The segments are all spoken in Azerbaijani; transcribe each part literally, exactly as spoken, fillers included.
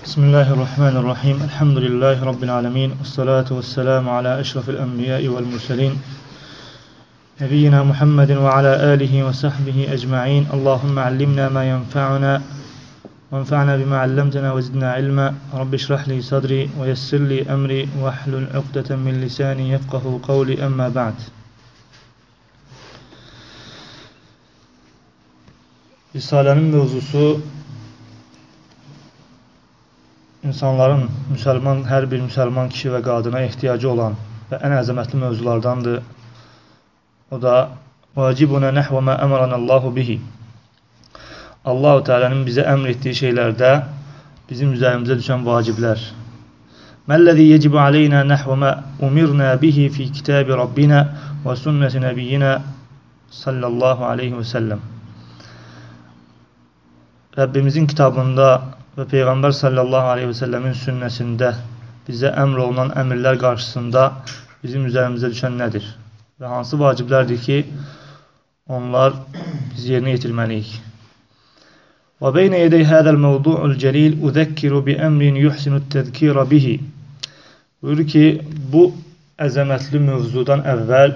Bismillahirrahmanirrahim. Elhamdülillahi Rabbil alemin. Esselatu vesselamu ala eşrafil enbiyai vel murselin. Nebiyyina Muhammedin ve ala alihi ve sahbihi ecma'in. Allahümme allimna ma yenfa'una ve enfa'na bima allamtana ve zidna ilma. Rabbi şrah li sadri ve yessir li emri ve ahlul uqdeten min lisani yefkahu kavli emma ba'd. Risalenin mevzusu İnsanların, Müslüman, her bir Müslüman kişi ve kadına ihtiyacı olan ve en əzəmətli mövzulardandır. O da vacibuna nahva ma amaranallahu bihi. Allah-u Teala'nın bize emrettiği şeylerde bizim üzerimize düşen vacibler. Mellezî yecibu aleyna nahva ma umirna bihi fi kitabi rabbina ve sünneti nebiyyina sallallahu aleyhi ve sellem. Rabbimizin kitabında ve Peygamber sallallahu aleyhi ve sellemin sünnesinde bize emrolunan emirler karşısında bizim üzerimize düşen nedir? Ve hansı vaciblerdir ki onlar biz yerine getirmeliyiz? Ve beyne yedey hâzel mevdu'ul celil uzekkiru bi emrin yuhsinu tezkira bihi. Buyurur ki bu əzəmətli mövzudan evvel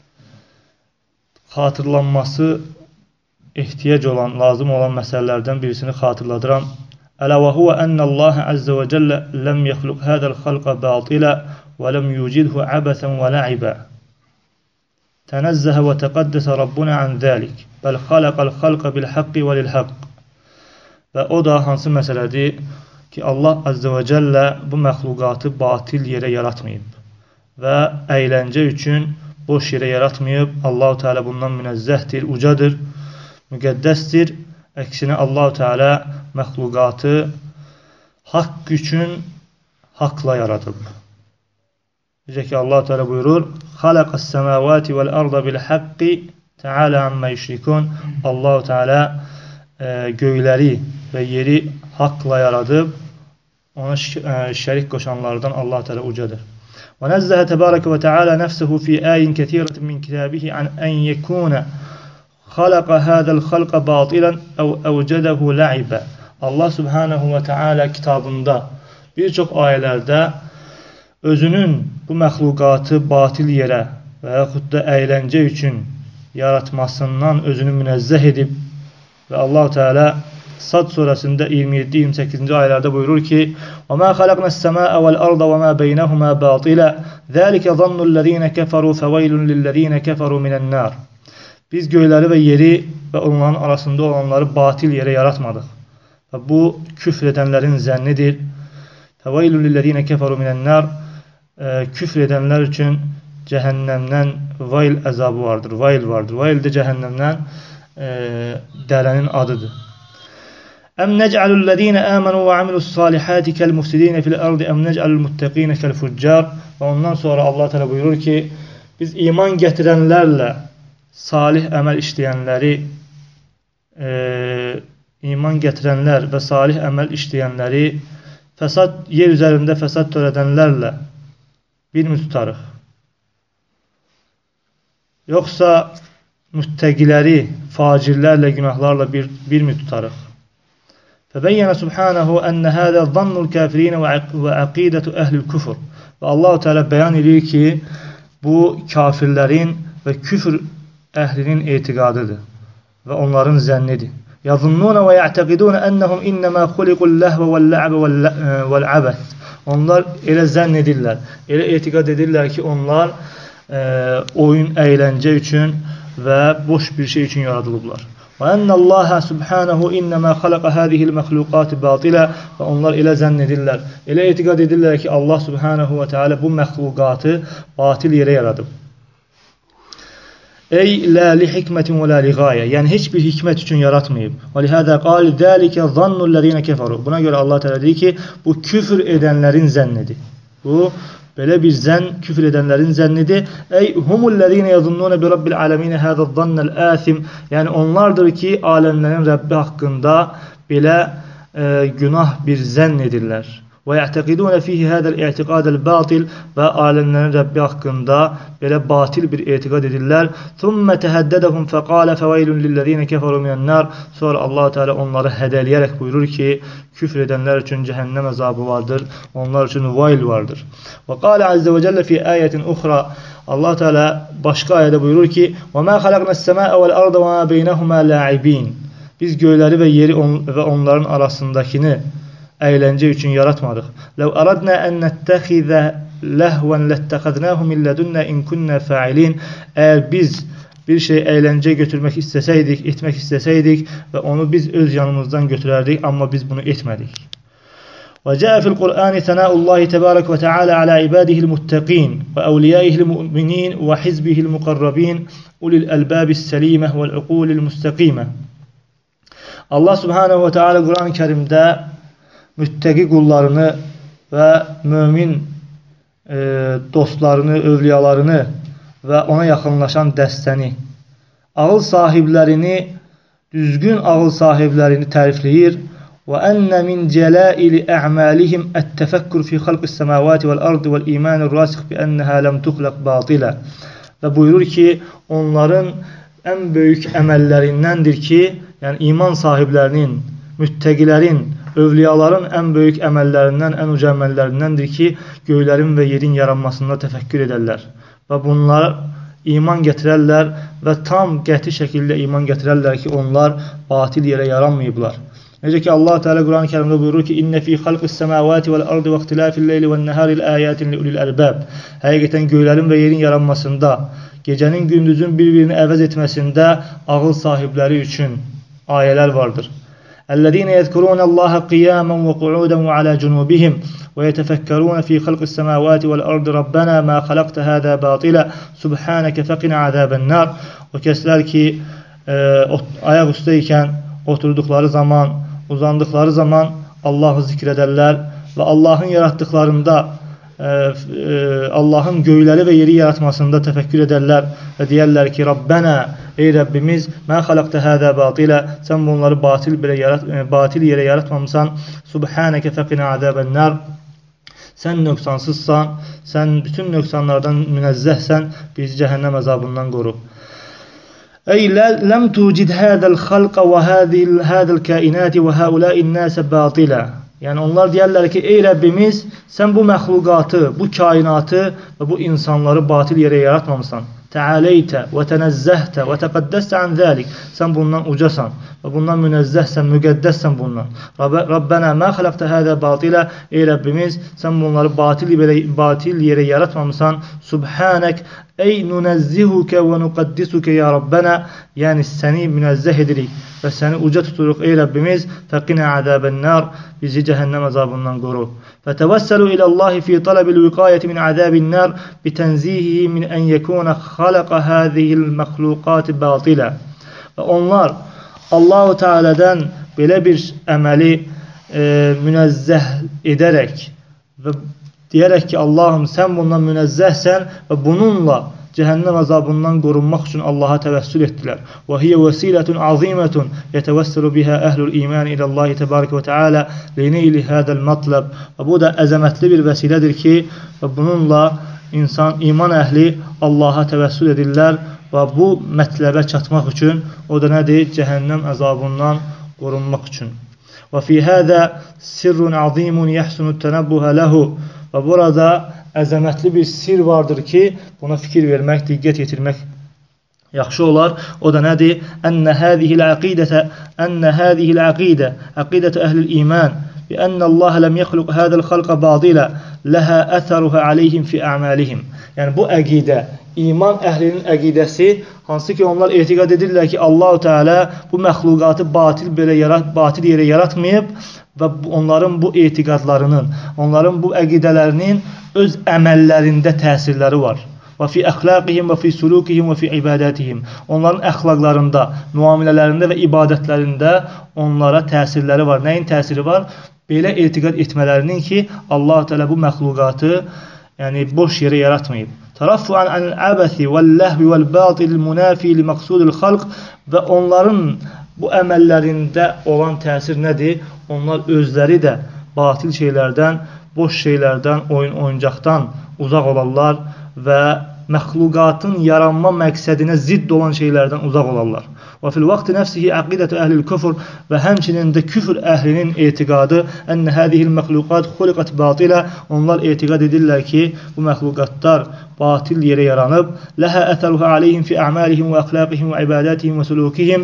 hatırlanması ihtiyac olan, lazım olan meselelerden birisini hatırladıram. Ələ və huvə ənəllâhe əzzə və cəllə ləm yəxluq hədəl xalqa batilə və ləm yucidhu əbəsən və lə'ibə. Tənəzzəhə və təqəddəsə Rabbuna ən zəlik. Bəl xaləqəl xalqa bil haqqi və lil haqq. Və o da hansı məsələdir ki, Allah əzzə və cəllə bu məxluqatı batil yerə yaratmayıb. Və əyləncə üçün boş yerə yaratmayıb. Allah-u Teala bundan münəzzəhdir, ucadır, müqəddəsdir. Əksinə Allah-u Teala məxluqatı haqq üçün haqla yaradıb. Necə ki Allah-u Teala buyurur: "Xalaqas semavati vel arda bil haqqi Teala amma yüşrikun." Allah-u Teala e, göyləri və yeri haqla yaradıb. Ona e, şərik qoşanlardan Allah-u Teala ucadır. Və nəzzəhə təbarəkə və Teala nəfsəhu fi ayin kəsirətin min kitabihi an ən yekuna xalaqa hədəl xalqa batilan əv əvcədəhu lə'ibə. Allah Subhanahu və Teala kitabında bir çox ayələrdə özünün bu məxluqatı batil yerə və yaxud da əyləncə üçün yaratmasından özünü münəzzəh edib və Allah Teala Sad surəsində iyirmi yeddi iyirmi səkkizinci ayələrdə buyurur ki: "Və mə xalaqnəs səmâə vəl-arda və mə beynəhumə batilə, zəlikə zannullezîne kəfərû fəveylun lillezîne kəfərû minən-nâr." Biz göyləri və yeri və onların arasında olanları batil yerə yaratmadıq. Və bu küfr edənlərin zənnidir. Fəveylun lillezîne kəfərû minən-nâr. Küfr edənlər üçün cəhənnəmdən vayl əzabı vardır, vayl vardır. Vayl də cəhənnəmdən e, dərənin adıdır. Əm nec'alullezîne âmenû və amilussâlihâti kel-mufsidîne fil-ardı əm nec'alul-muttaqîne kel-fuccar. Və ondan sonra Allah Teala buyurur ki, biz iman gətirənlərlə salih əməl işləyənləri e, iman gətirənlər və salih əməl işləyənləri fəsad, yer üzərində fəsad törədənlərlə bir mi tutarıq? Yoxsa müttəqiləri facirlərlə, günahlarla bir, bir mi tutarıq? Fəbəyyənə subhanahu ənə hədə zannul kafirinə və əqidətü əhlil küfür. Və Allah-u Teala bəyan edir ki, bu kafirlərin və küfür əhlinin etiqadıdır və onların zənnidir. Yazınnuna və ya'taqiduna ennehum innema xuliqul lehve vel-la'be vel-abəth. Onlar elə zənn edirlər, elə etiqad edirlər ki, onlar e, oyun, əyləncə üçün və boş bir şey üçün yaradılıblar. Və ennallaha subhanahu innema xalaqa hadihil məxluqati batilə. Və onlar elə zənn edirlər, elə etiqad edirlər ki, Allah subhanahu və teala bu məxluqatı batil yerə yaradıb. Ey la li hikmətin və la li gayə. Yəni heç bir hikmət üçün yaratmayıb. Və lihədə qal zəlikə zannullezîne kəfəru. Buna görə Allah Teala deyir ki, bu küfr edənlərin zənnidir. Bu belə bir zənn küfr edənlərin zənnidir. Ey humullezîne yazunnuna bi rabbil alemin hâzâ zannel âsim. Yəni onlardır ki, aləmlərin Rəbbi haqqında belə e, günah bir zənn edirlər. Və ya'taqidun fihi hadal i'tiqad al-batil və aləmlərin Rəbbi haqqında belə batil bir etiqad edirlər. Thumma tahaddadahum faqala fawailun lillezina kafaru minan-nar. Sonra Allah Teala onları hədələyərək buyurur ki, küfr edənlər üçün cəhənnəm əzabı vardır, onlar üçün vail vardır. Və qala azza və cəllə fi ayetin uxra. Allah Teala başqa ayədə buyurur ki: "Və ma xalaqnas-samaa vel-arda və ma beynəhuma la'ibin." Biz göyləri və yeri on və onların arasındakını əyləncə üçün yaratmadıq. "Ləv aradna an nettəxizə ləhvən lettəxəznəhu min lədunnə in kunnə fa'ilin." Əgər biz bir şey əyləncə götürmək istəsəydik, etmək istəsəydik və onu biz öz yanımızdan götürərdik, amma biz bunu etmədik. Və cəə fil-Qur'ani sənəullahi təbarək və teala alə ibadihil muttəqin və əvliyaihil mu'minin və hizbihil muqarrabin ulil əlbabis səlimə vəl-uqulil müstəqimə. Allah subhanehu və teala Qur'an-ı Kərimdə müttəqi qullarını və mömin e, dostlarını, övliyalarını və ona yaxınlaşan dəstəni, ağıl sahiblərini, düzgün ağıl sahiblərini tərifləyir. Və ənə min cəlaili ə'malihim ət-təfəkkür fi xalqis səmavati vəl-ardı vəl-imanir rasix bi ənəhə ləm tuxlaq batilə. Və buyurur ki, onların ən böyük əməllərindəndir ki, yəni iman sahiblərinin, müttəqilərin, övliyaların ən böyük əməllərindən, ən uca əməllərindəndir ki, göylərin və yerin yaranmasında təfəkkür edərlər. Və bunlar iman gətirərlər və tam qəti şəkildə iman gətirərlər ki, onlar batil yerə yaranmayıblar. Necə ki, Allah Teala Qur'an-ı Kərimdə buyurur ki, "İnnə fi xalqis səmavati vəl-ardı və ixtilafil leyli vən-nəhari la'ayatin liulil albab." Həqiqətən göylərin və yerin yaranmasında, gecənin gündüzün bir-birini əvəz etməsində ağıl sahibləri üçün ayələr vardır. "Ellezîne yezkurûnallâhe qiyâmen və qu'ûden və alâ cunûbihim və yetefekkerûne fî xalqis semâvâti vəl-ardı Rabbena mâ xalaqte hâzâ bâtila subhâneke feqina azâben-nâr." O kəslər ki, e, ayaq üstəykən oturduqları zaman, uzandıqları zaman Allahı zikr edərlər və Allahın yaratdıqlarında, e, e, Allahın göyləri və yeri yaratmasında təfəkkür edərlər və deyərlər ki, Rabbənə, ey Rəbbimiz, mən xalaqtə hədə batilə, sən bunları batil, yarat, e, batil yerə yaratmamısan, subhanəkə fəqinə azəbən-nər, sən nöqsansızsan, sən bütün nöqsanlardan münəzzəhsən, bizi cəhənnəm əzabından qoru. Ey ləm tucid hədəl xalqa və hədəl kainati və həuləin nəsə batilə. Yəni onlar deyərlər ki, ey Rəbbimiz, sən bu məxluqatı, bu kainatı və bu insanları batil yerə yaratmamısan. Təaleytə və tənəzzəhtə və təqəddəstə ən zəlik. Sən bundan ucasan və bundan münəzzəhsən, müqəddəssən bundan. Rabbənə mə xalaqtə hədə batilə. Ey Rəbbimiz, sən bunları batil, batil yerə yaratmamısan. Subhanək, ey nunəzzihukə və nuqaddisukə ya Rabbənə. Yəni səni münəzzəh edirik və səni uca tuturuq ey Rəbbimiz. Fəqinə əzəbən-nər, bizi cəhənnəm əzabından qoru. Fətəvəssəlu iləllahi fi talabil viqayəti min əzəbin-nər bitənzihihi min ən yəkuna xalaqa hədihil məxluqati batilə. Və onlar Allah-u Teala'dan belə bir əməli e, münəzzəh edərək və deyərək ki, Allahım sən bundan münəzzəhsən və bununla cəhənnəm əzabından qorunmaq üçün Allaha təvəssül etdilər. Və hiyə vəsilətun azimətun yətəvəssəlu bihə əhlul iman iləllahi təbarək və teala lineyli hədəl matləb. Və bu da əzəmətli bir vəsilədir ki, və bununla insan, iman əhli Allaha təvəssül edirlər və bu mətləbə çatmaq üçün, o da nədir? Cəhənnəm əzabından qorunmaq üçün. Və fi hədə sirrun azimun yəhsunu tənəbbuhə ləhu. Və burada əzəmətli bir sir vardır ki, buna fikir vermək, diqqət yetirmək yaxşı olar. O da nədir? Ənə hədihil əqidətə, ənə hədihil əqidə, əqidətə əhlil iman, bi ənə Allah ləm yəxluq hədəl xalqa badilə, ləhə əthəruhə aleyhim fi əmalihim. Yəni bu əqidə, iman əhlinin əqidəsi, hansı ki onlar etiqad edirlər ki, Allah-u Teala bu məxluqatı batil, belə yarat, batil yerə yaratmayıb və onların bu etiqadlarının, onların bu əqidələrinin öz əməllərində təsirləri var. Və fi əxlaqihim və fi sulukihim və fi ibadətihim. Onların əxlaqlarında, müamilələrində və ibadətlərində onlara təsirləri var. Nəyin təsiri var? Belə etiqad etmələrinin ki, Allah-u Teala bu məxluqatı yəni boş yerə yaratmayıb. Təraffuan anil əbəthi vəl-ləhvi vəl-batil münafi li məqsudil xalq. Və onların bu əməllərində olan təsir nədir? Onlar özləri də batil şeylərdən boş şeylərdən, oyun oyuncaqdan uzaq olarlar və məxluqatın yaranma məqsədinə zidd olan şeylərdən uzaq olarlar. Və fil vaxtı nəfsihi əqidətü əhlil küfr və həmçinin də küfr əhlinin etiqadı ənə hədihil məxluqat xuliqat batilə, onlar etiqad edirlər ki, bu məxluqatlar batil yerə yaranıb, ləhə ətəruhə aleyhim fi əmalihim və əxlaqihim və ibadətihim və sülukihim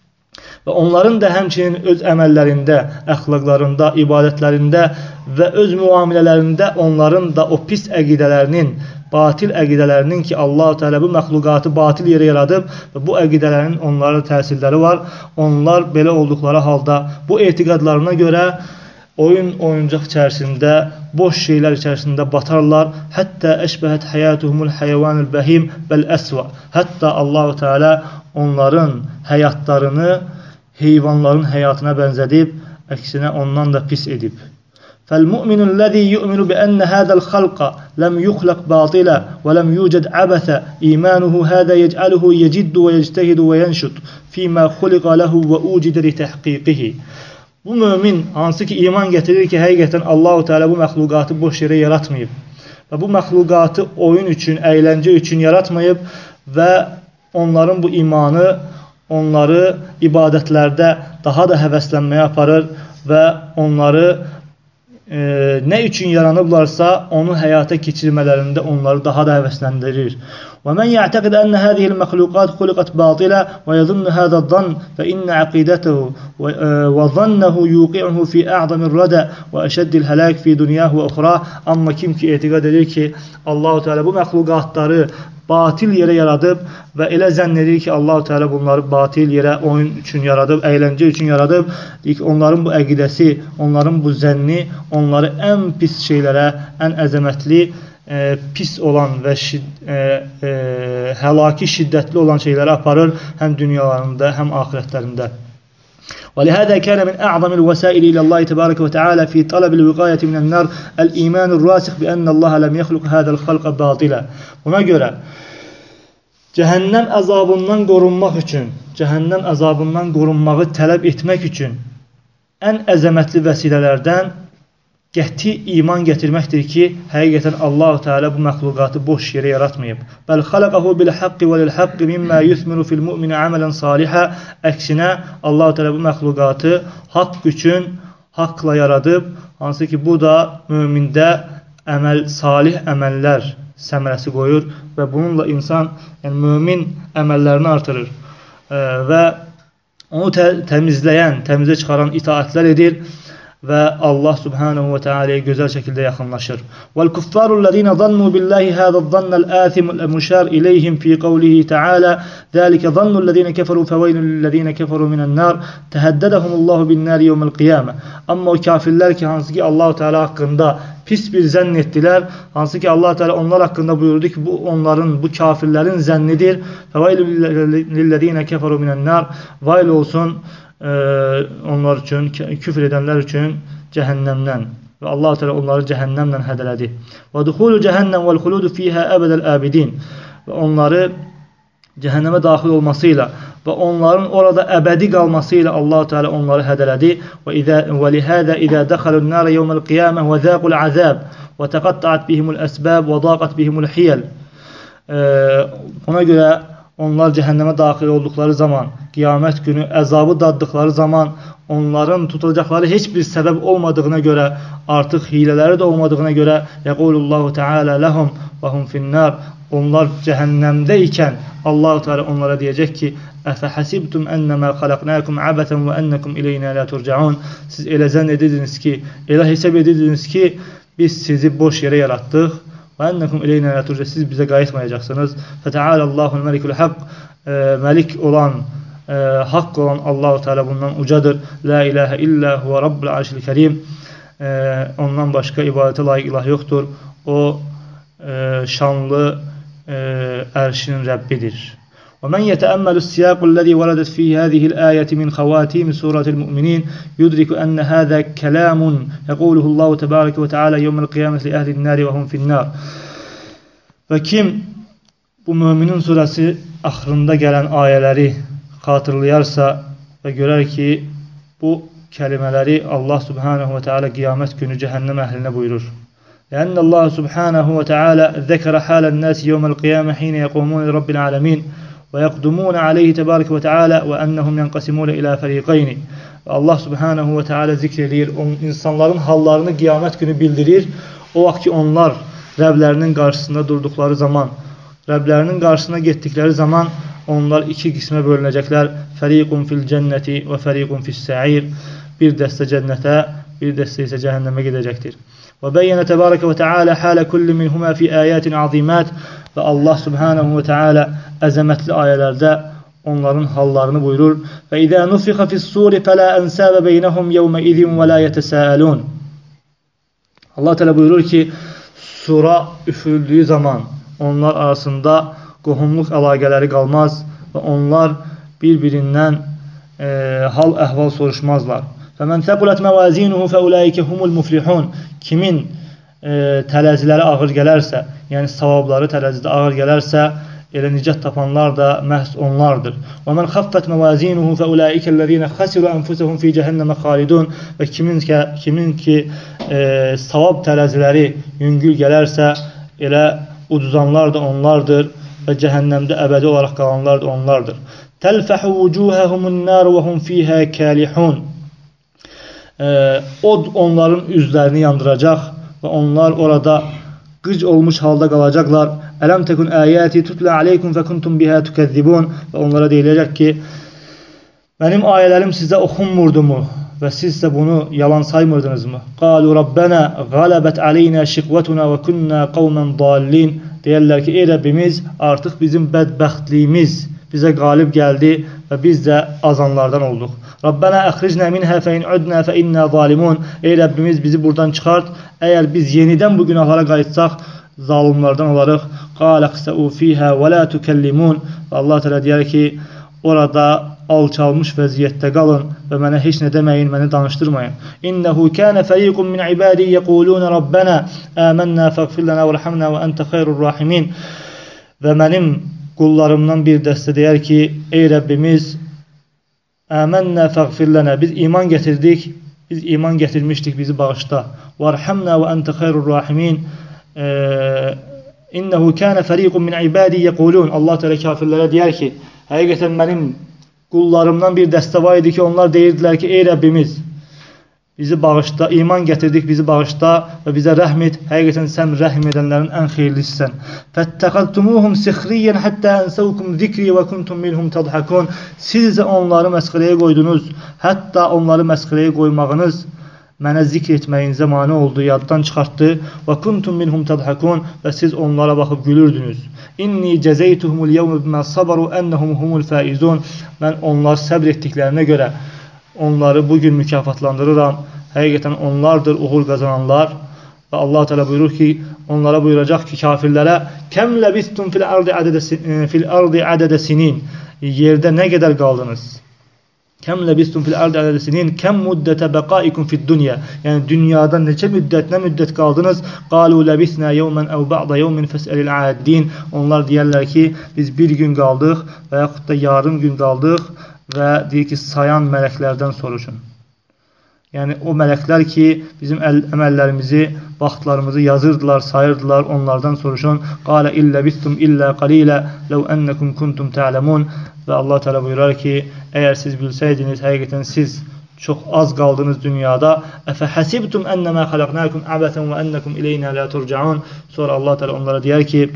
və onların da həmçinin öz əməllərində, əxlaqlarında, ibadətlərində və öz müamilələrində onların da o pis əqidələrinin, batil əqidələrinin ki, Allah-u Teala bu məxluqatı batil yerə yaradıb və bu əqidələrin onlara təsirləri var. Onlar belə olduqları halda bu etiqadlarına görə oyun oyuncaq içərisində, boş şeylər içərisində batarlar. Hətta əşbəhət həyatuhumul həyəvanul bəhim bəl əsva. Hətta Allah-u Teala onların həyatlarını heyvanların həyatına bənzədib, əksinə ondan da pis edib. فالمؤمن الذي يؤمن بأن هذا الخلق لم يخلق باطلا ولم يوجد عبثا إيمانه هذا يجعله يجد ويجتهد وينشط فيما خلق له وأوجد لتحقيقه. Bu mümin hansı ki iman getirir ki həqiqətən Allah-u Teala bu məxluqatı boş yerə yaratmayıb və bu məxluqatı oyun üçün, əyləncə üçün yaratmayıb və onların bu imanı onları ibadətlərdə daha da həvəslənməyə aparır və onları E, nə üçün yaranıblarsa onu həyata keçirmələrində onları daha da həvəsləndirir. وَمَنْ يَعْتَقِدْ أَنَّ هَذِهِ الْمَخْلُوقَاتِ خُلِقَتْ بَاطِلًا وَيَظُنُّ هَذَا الظَّنَّ فَإِنَّ عَقِيدَتَهُ وَظَنَّهُ يُوقِعُهُ فِي أَعْظَمِ الرَّدَى وَأَشَدِّ الْهَلَاكِ فِي دُنْيَاهُ وَأُخْرَى. Amma kim ki etiqad edir ki Allah-u Teala bu məxluqatları batil yerə yaradıb və elə zənn edir ki Allah-u Teala bunları batil yerə oyun üçün yaradıb, əyləncə üçün yaradıb. Onların bu əqidəsi, onların bu zənni onları ən pis şeylərə, ən əzəmətli, e, pis olan və şid, e, e, həlaki şiddətli olan şeylərə aparır, həm dünyalarında, həm ahirətlərində. ولهذا كان من أعظم الوسائل إلى الله تبارك وتعالى في طلب الوقاية من النار الإيمان الراسخ بأن الله لم يخلق هذا الخلق باطلا. Buna görə cəhənnəm əzabından qorunmaq üçün, cəhənnəm əzabından qorunmağı tələb etmək üçün ən əzəmətli vəsilələrdən qəti iman gətirməkdir ki, həqiqətən Allah-u Teala bu məxluqatı boş yerə yaratmayıb. Bəl xalaqahu bil haqqi və lil haqqi mimma yusmiru fil mu'mini aməlan salihə. Əksinə Allah-u Teala bu məxluqatı haqq üçün haqqla yaradıb, hansı ki bu da mömində əməl, salih əməllər səmərəsi qoyur və bununla insan, yəni mömin əməllərini artırır e, və onu tə təmizləyən, təmizə çıxaran itaətlər edir və Allah subhanahu və teala'ya gözəl şəkildə yaxınlaşır. وَالْكُفَّارُ ظَنُّوا بِاللَّهِ هَذَا الظَّنَّ الْآثِمُ الْمُشَارِ إِلَيْهِمْ فِي قَوْلِهِ تَعَالَى ذَلِكَ ظَنُّ الَّذِينَ كَفَرُوا فَوَيْلٌ لِلَّذِينَ كَفَرُوا مِنَ النَّارِ تَهَدَّدَهُمُ اللَّهُ بِالنَّارِ يَوْمَ الْقِيَامَةِ. Amma o kafirlər ki, hansı ki Allah-u Teala haqqında pis bir zənn etdilər, hansı ki Allah-u Teala onlar haqqında buyurdu ki, bu onların, bu kafirlərin zənnidir. فَوَيْلٌ لِلَّذِينَ كَفَرُوا مِنَ النَّارِ. Vayl olsun onlar üçün, küfr edənlər üçün cəhənnəmdən və Allah-u Teala onları cəhənnəmlə hədələdi. Və duxulu cəhənnəm vəl xuludu fiyhə əbədəl əbidin. Və onları cəhənnəmə daxil olmasıyla və onların orada əbədi qalmasıyla Allah-u Teala onları hədələdi. Və lihədə idə dəxəlun nərə yevməl qiyamə və zəqul əzəb və təqattəət bihimul əsbəb və daqat bihimul hiyəl. Ona görə onlar cəhənnəmə daxil olduqları zaman, qiyamət günü əzabı daddıqları zaman onların tutulacaqları heç bir səbəb olmadığına görə, artıq hilələri də olmadığına görə yəqulullahu Teala ləhum və hum finnar. Onlar cəhənnəmdə ikən Allah-u Teala onlara deyəcək ki, əfəhəsibtum ennəmə xalaqnəkum əbətən və ennəkum ileynə lə turcaun. Siz elə zənn edirdiniz ki, elə hesab edirdiniz ki, biz sizi boş yerə yaratdıq və ennəkum ileynə lə turcaun. Siz bizə qayıtmayacaqsınız. Fətəaləllahul məlikul haqq. Məlik olan, e, haqq olan Allah-u Teala bundan ucadır. La ilahə illə huvə rabbul arşil kərim. E, ondan başqa ibadətə layiq ilah yoxdur. O e, şanlı e, ərşinin Rəbbidir. ومن يتأمل السياق الذي وردت فيه هذه الآية من خواتيم سورة المؤمنين يدرك أن هذا كلام يقوله الله تبارك وتعالى يوم القيامة لأهل النار وهم في النار. Və kim bu Müminin surəsi axırında gələn ayələri xatırlayarsa və görər ki, bu kəlimələri Allah subhanahu və teala qiyamət günü cəhənnəm əhlinə buyurur. لأن الله سبحانه وتعالى ذكر حال الناس يوم القيامة حين يقومون لرب العالمين ويقدمون عليه تبارك وتعالى وأنهم ينقسمون إلى فريقين. Allah subhanahu ve teala zikredir. İnsanların hallarını kıyamet günü bildirir. O vaxt ki onlar Rəblərinin qarşısında durduqları zaman, Rəblərinin qarşısına getdikləri zaman onlar iki qismə bölünəcəklər. Fəriqun fil cənnəti və fəriqun fis sa'ir. Bir dəstə cənnətə, bir dəstə isə cəhənnəmə gedəcəkdir. Və bəyyənə təbarəkə və teala halə kulli minhumə fi ayatin azimat. Və Allah subhanahu ve teala əzəmətli ayələrdə onların hallarını buyurur. Və izə nufixə fis-suri fələ ənsəbə beynəhum yevmə izin və la yetəsəəlun. Allah Teala buyurur ki, sura üfürüldüyü zaman onlar arasında qohumluq əlaqələri qalmaz və onlar bir-birindən e, hal əhval soruşmazlar. فَمَنْ ثَقُلَتْ مَوَازِينُهُ فَأُولَٰئِكَ هُمُ الْمُفْلِحُونَ. Kimin e, tələziləri ağır gələrsə, yəni savabları tələzidə ağır gələrsə, elə nicat tapanlar da məhz onlardır. وَمَنْ خَفَّتْ مَوَازِينُهُ فَأُولَٰئِكَ الَّذ۪ينَ خَسِرُوا أَنْفُسَهُمْ فِي جَهَنَّمَ خَالِدُونَ. Və kimin ki, kimin ki e, savab tələziləri yüngül gələrsə, elə uduzanlar da onlardır və cəhənnəmdə əbədi olaraq qalanlar da onlardır. تَلْفَحُ وُجُوهَهُمُ النَّارُ وَهُمْ فِيهَا كَالِحُونَ. Od onların üzlərini yandıracaq və onlar orada qıc olmuş halda qalacaqlar. Ələm təkun əyəti tutla aleykum və kuntum bihə tükəzzibun. Və onlara deyiləcək ki, mənim ayələrim sizə oxunmurdumu və siz də bunu yalan saymırdınızmı? Qalu Rabbənə qalabət aleynə şiqvətuna və künnə qavmən dallin. Deyərlər ki, ey Rəbbimiz, artıq bizim bədbəxtliyimiz bizə qalib gəldi və biz də azanlardan olduq. Rabbənə əxricnə minhə fə in udnə fə innə zalimun. Ey Rəbbimiz, bizi buradan çıxart. Əgər biz yenidən bu günahlara qayıtsaq, zalimlardan olarıq. Qalə xsəu fiyhə və lə tükəllimun. Allah təala deyər ki, orada alçalmış vəziyyətdə qalın və mənə heç nə deməyin, məni danışdırmayın. İnnəhu kənə fəriqun min ibadi yəqulunə Rabbənə əmənnə fəğfir lənə və rəhəmnə və əntə xeyrur rahimin. Və mənim qullarımdan bir dəstə deyər ki, ey Rəbbimiz, əmənnə fəğfir lənə, biz iman gətirdik, biz iman gətirmişdik, bizi bağışla. Vərhəmnə və əntə xeyrur rahimin. İnnəhu kənə fəriqun min ibadi yəqulun. Allah təala kafirlərə deyər ki, həqiqətən mənim qullarımdan bir dəstə var idi ki, onlar deyirdilər ki, ey Rəbbimiz, bizi bağışla, iman gətirdik, bizi bağışla və bizə rəhm et. Həqiqətən sən rəhm edənlərin ən xeyirlisisən. Fəttəxəztumuhum sixriyyən həttə ənsəvkum zikri və kuntum minhum tadhakun. Siz də onları məsxərəyə qoydunuz. Hətta onları məsxərəyə qoymağınız mənə zikr etməyinizə mane oldu, yaddan çıxartdı. Və kuntum minhum tadhakun. Və siz onlara baxıb gülürdünüz. İnni cəzəytuhumul yevmə bimə sabaru ennəhum humul faizun. Mən onlar səbr etdiklərinə görə onları bugün mükafatlandırıram. Həqiqətən onlardır uğur qazananlar. Və Allah Teala buyurur ki, onlara buyuracaq ki, kafirlərə kəm ləbistum fil ardı ədədə sinin. Yerdə nə qədər qaldınız? Kəm ləbistum fil ardı ədədə sinin. Kəm müddətə bəqaikum fid dünya. Yəni dünyada neçə müddət, nə müddət qaldınız? Qalu ləbisnə yevmən əv ba'da yevmin fəsəlil ədin. Onlar deyərlər ki, biz bir gün qaldıq və yaxud da yarım gün qaldıq və deyir ki, sayan mələklərdən soruşun. Yəni o mələklər ki, bizim əməllərimizi, vaxtlarımızı yazırdılar, sayırdılar, onlardan soruşun. Qalə illə bittum illə qalilə ləv ənəkum kuntum tə'ləmun. Və Allah Teala buyurar ki, əgər siz bilsəydiniz, həqiqətən siz çox az qaldınız dünyada. Əfə həsibtum ənəmə xaləqnəkum əbətən və ənəkum ileynə lə turcaun. Sonra Allah Teala onlara deyər ki,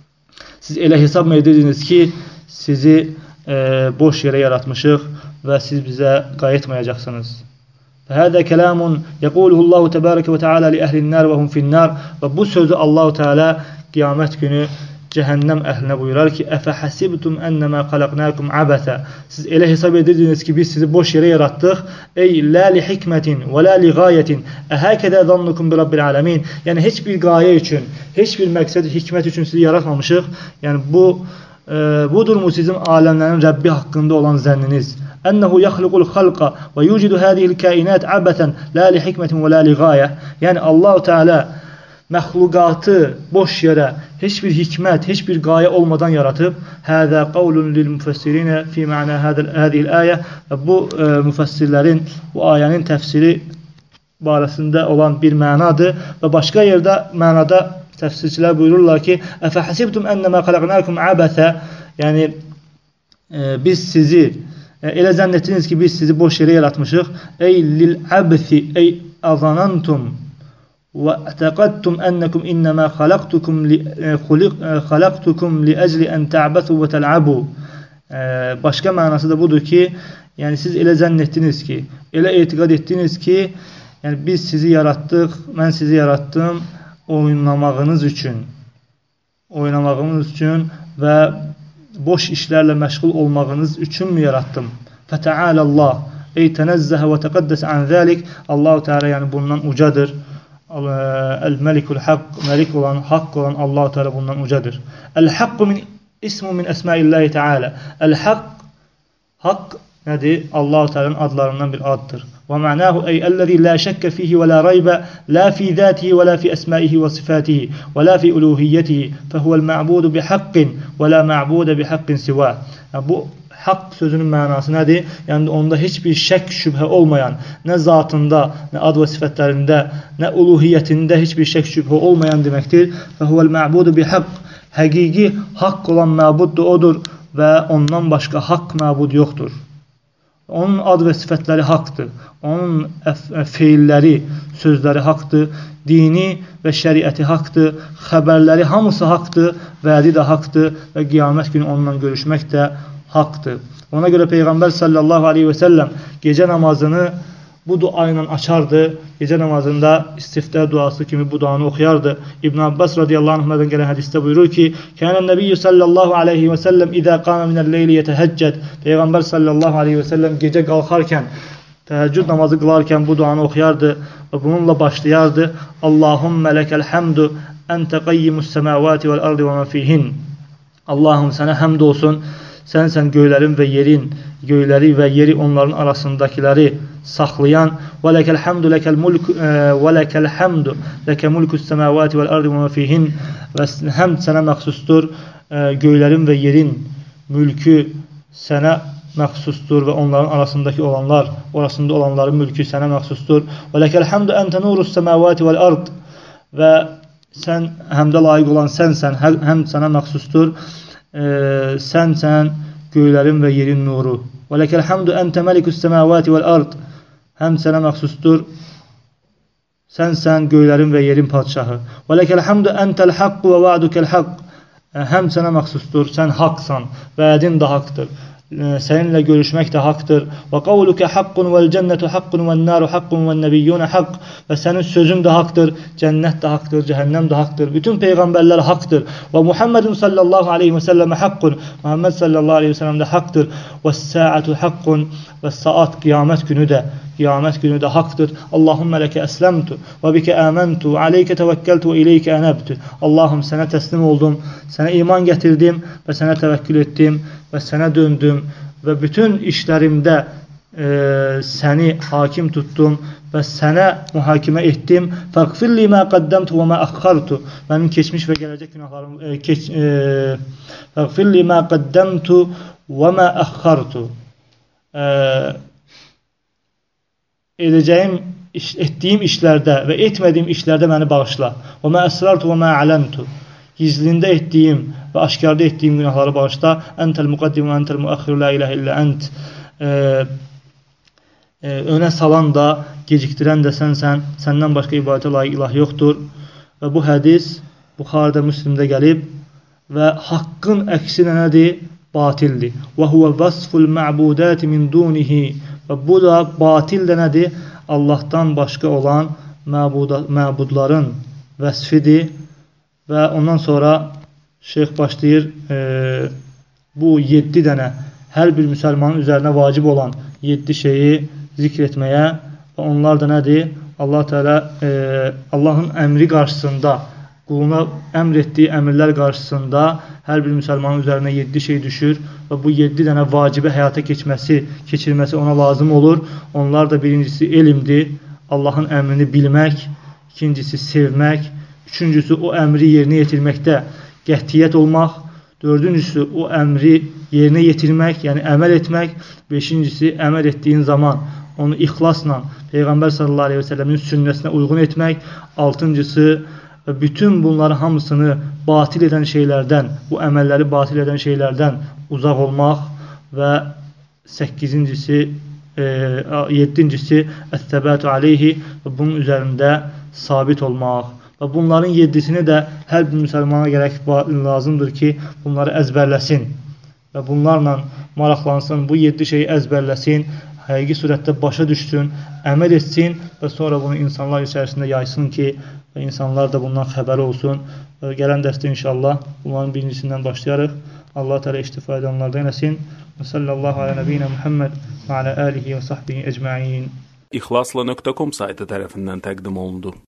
siz elə hesab mı edirdiniz ki, sizi e, boş yerə yaratmışıq və siz bizə qayıtmayacaqsınız. Hədə kələmun yəquluhu Allahu təbarəkə və teala li əhlin nər və hum finnər. Və bu sözü Allahu Teala qiyamət günü cəhənnəm əhlinə buyurar ki, əfə həsibtum ənəmə xaləqnəkum əbətə. Siz elə hesab edirdiniz ki, biz sizi boş yerə yaratdıq. Ey, lə li hikmətin və lə li qayətin. Əhəkədə zannukum bi Rabbil aləmin. Yəni, heç bir qayə üçün, heç bir məqsəd, hikmət üçün sizi yaratmamışıq. Yəni, bu, e, budurmu sizin aləmlərin Rəbbi haqqında olan zənniniz? Ənəhu yaxluqul xalqa və yucidu hədihil kainat əbətən lə li hikmətin və lə li qayə. Yəni, Allah-u Teala məxluqatı boş yerə, heç bir hikmət, heç bir qayə olmadan yaratıb. Həzə qavlun lil müfəssirinə fi mə'nə hədihil əyə. Və bu e, müfəssirlərin bu ayənin təfsiri barəsində olan bir mənadır və başqa yerdə mənada təfsirçilər buyururlar ki, əfəhəsibtum ennəmə xələqnəkum əbəsə, yəni e, biz sizi e, elə zənn etdiniz ki, biz sizi boş yerə yaratmışıq. Ey lil əbəsi, ey azanantum və ətəqədtum ennəkum innəmə xələqtukum li, e, xuliq, e, xələqtukum li əcli ən tə'bəsu və təl'abu. E, başqa mənası da budur ki, yəni siz elə zənn etdiniz ki, elə etiqad etdiniz ki, yəni biz sizi yaratdıq, mən sizi yaratdım oynamağınız üçün, oynamağınız üçün və boş işlərlə məşğul olmağınız üçün mü yaratdım? Fətəalallah, ey tənəzzəhə və təqəddəs ən zəlik, Allah-u Teala yəni bundan ucadır. El-Melikul Haqq, Melik olan, Haqq olan Allah-u Teala bundan ucadır. El-Haqqu min ismu min əsmaillahi Teala. El-Haqq, Haqq nədir? Allah-u Teala'nın adlarından bir addır. Və mənahu ey əlləzi la şəkkə fihi və la raybə la fi zətihi və la fi əsmaihi və sifatihi və la fi uluhiyyətihi fəhuvəl mə'budu bi haqqin və la mə'budə bi haqqin sivə. Yəni, bu haqq sözünün mənası nədir? Yəni onda heç bir şək, şübhə olmayan, nə zatında, nə ad və sifətlərində, nə uluhiyyətində heç bir şək, şübhə olmayan deməkdir. Fəhuvəl mə'budu bi haqq. Həqiqi haqq olan məbuddur odur və ondan başqa haqq məbud yoxdur. Onun ad və sifətləri haqdır. Onun feilləri, sözləri haqdır. Dini və şəriəti haqdır. Xəbərləri hamısı haqdır. Vədi də haqdır və qiyamət günü onunla görüşmək də haqdır. Ona görə Peyğəmbər sallallahu aleyhi və səlləm gecə namazını bu dua ilə açardı. Gecə namazında istiftah duası kimi bu duanı oxuyardı. İbn Abbas radiyallahu anh'dan gələn hədisdə buyurur ki, Kənən Nəbiyyü sallallahu aleyhi və səlləm İdə qamə minəl-leyli yətəhəccəd. Peyğəmbər sallallahu aleyhi və səlləm gecə qalxarkən, təhəccüd namazı qılarkən bu duanı oxuyardı və bununla başlayardı. Allahummə ləkəl həmdu əntə qayyimus səməvati vəl-ardi və mən fihin. Allahım sənə həmd olsun. Sənsən göylərin və yerin, göyləri və yeri onların arasındakiləri saxlayan. Və ləkəl həmdu ləkəl mulku və ləkəl həmdu ləkə mulkus səmavati vəl ardı və mə fihin. Və həmd sənə məxsusdur, göylərin və yerin mülkü sənə məxsusdur və onların arasındakı olanlar, orasında olanların mülkü sənə məxsusdur. Və ləkəl həmdu əntə nurus səmavati vəl ard. Və sən həmdə layiq olan sənsən, həmd sənə məxsusdur. Ee, sənsən göylərin və yerin nuru. Və ləkəl həmdu əntə məlikus səmavati vəl ard. Həm sənə məxsusdur. Sənsən göylərin və yerin padşahı. Və ləkəl həmdu əntəl haqqu və va'dukəl haqq. Həm sənə məxsusdur. Sən haqsan. Vədin də haqdır. Səninlə görüşmək də haqdır. Və qavlukə haqqun vəl cənnətu haqqun vəl naru haqqun vəl nəbiyyunə haqq. Və sənin sözün də haqdır. Cənnət də haqdır. Cəhənnəm də haqdır. Bütün peyğəmbərlər haqdır. Və Muhammedun sallallahu aleyhi və səlləmə haqqun. Muhammed sallallahu aleyhi və səlləm də haqdır. Və səatu haqqun. Və saat qiyamət günü də qiyamət günü də haqdır. Allahümmə ləkə əsləmtu və bikə əməntu və aleykə təvəkkəltu və ileykə ənəbtu. Allahım sənə təslim oldum, sənə iman gətirdim və sənə təvəkkül etdim və sənə döndüm və bütün işlərimdə e, səni hakim tutdum və sənə mühakimə etdim. Fəğfirli mə qəddəmtu və mə əxxartu. Mənim keçmiş və gələcək günahlarım e, keç, e, Fəğfirli mə qəddəmtu və mə əxxartu. E, edəcəyim, iş, etdiyim işlərdə və etmədiyim işlərdə məni bağışla. Və mə əsrartu və mə ələntu. Gizlində etdiyim və aşkarda etdiyim günahları bağışla. Əntəl müqaddim və əntəl müəxxiru la iləhə illə ənt. E, e, önə salan da, gecikdirən də sənsən. Səndən başqa ibadətə layiq ilah yoxdur. Və bu hədis Buxarıda, Müslimdə gəlib və haqqın əksinə nədir? Batildir. Və huvə vəsful mə'budəti min dunihi. Və bu da batil də nədir? Allahdan başqa olan məbuda, məbudların vəsfidir. Və ondan sonra şeyx başlayır e, bu yeddi dənə hər bir müsəlmanın üzərinə vacib olan yeddi şeyi zikr etməyə. Və onlar da nədir? Allah Teala e, Allahın əmri qarşısında, quluna əmr etdiyi əmrlər qarşısında hər bir müsəlmanın üzərinə yeddi şey düşür və bu yeddi dənə vacibə həyata keçməsi, keçirməsi ona lazım olur. Onlar da birincisi elmdir, Allahın əmrini bilmək, ikincisi sevmək, üçüncüsü o əmri yerinə yetirməkdə qətiyyət olmaq, dördüncüsü o əmri yerinə yetirmək, yəni əməl etmək, beşincisi əməl etdiyin zaman onu ixlasla Peyğəmbər sallallahu aleyhi və səlləmin sünnəsinə uyğun etmək. Altıncısı, bütün bunları hamısını batil edən şeylərdən, bu əməlləri batil edən şeylərdən uzaq olmaq və səkkizincisi, e, yeddincisi əs-səbatu aleyhi və bunun üzərində sabit olmaq. Və bunların yeddisini də hər bir müsəlmana gərək lazımdır ki, bunları əzbərləsin və bunlarla maraqlansın, bu yeddi şeyi əzbərləsin, həqiqi surətdə başa düşsün, əməl etsin və sonra bunu insanlar içərisində yaysın ki, və insanlar da bundan xəbəri olsun. Və gələn dərsdə inşallah bunların birincisindən başlayarıq. Allah Teala istifadə edenlerden eləsin. Və sallallahu ala nəbiyyina Muhammed və ala alihi və sahbihi ecmaîn. İxlasla nöqtə com saytı tərəfindən təqdim olundu.